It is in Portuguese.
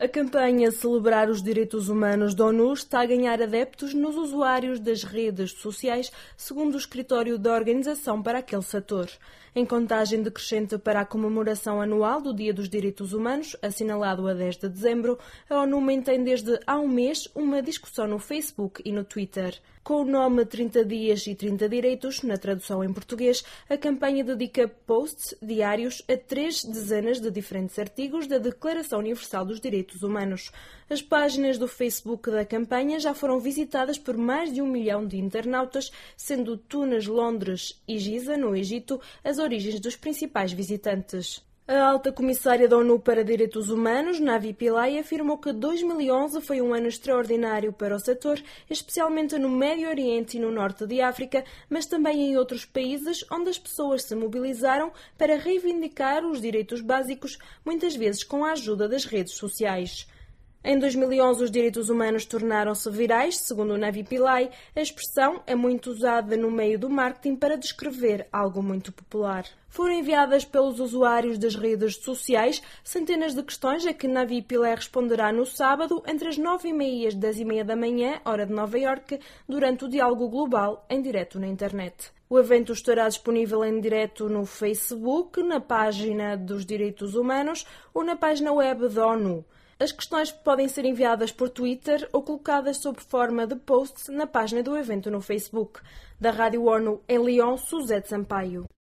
A campanha Celebrar os Direitos Humanos da ONU está a ganhar adeptos nos usuários das redes sociais, segundo o escritório da organização para aquele setor. Em contagem decrescente para a comemoração anual do Dia dos Direitos Humanos, assinalado a 10 de dezembro, a ONU mantém desde há um mês uma discussão no Facebook e no Twitter. Com o nome 30 Dias e 30 Direitos, na tradução em português, a campanha dedica posts diários a 3 dezenas de diferentes artigos da Declaração Universal dos Direitos Humanos. As páginas do Facebook da campanha já foram visitadas por mais de 1 milhão de internautas, sendo Tunas, Londres e Giza, no Egito, as origens dos principais visitantes. A alta comissária da ONU para Direitos Humanos, Navi Pillay, afirmou que 2011 foi um ano extraordinário para o setor, especialmente no Médio Oriente e no Norte de África, mas também em outros países onde as pessoas se mobilizaram para reivindicar os direitos básicos, muitas vezes com a ajuda das redes sociais. Em 2011, os direitos humanos tornaram-se virais, segundo Navi Pillay. A expressão é muito usada no meio do marketing para descrever algo muito popular. Foram enviadas pelos usuários das redes sociais centenas de questões a que Navi Pillay responderá no sábado, entre as 9h30 e as 10h30 da manhã, hora de Nova Iorque, durante o Diálogo Global, em direto na internet. O evento estará disponível em direto no Facebook, na página dos Direitos Humanos ou na página web da ONU. As questões podem ser enviadas por Twitter ou colocadas sob forma de posts na página do evento no Facebook. Da Rádio ONU em Lyon, Suzete Sampaio.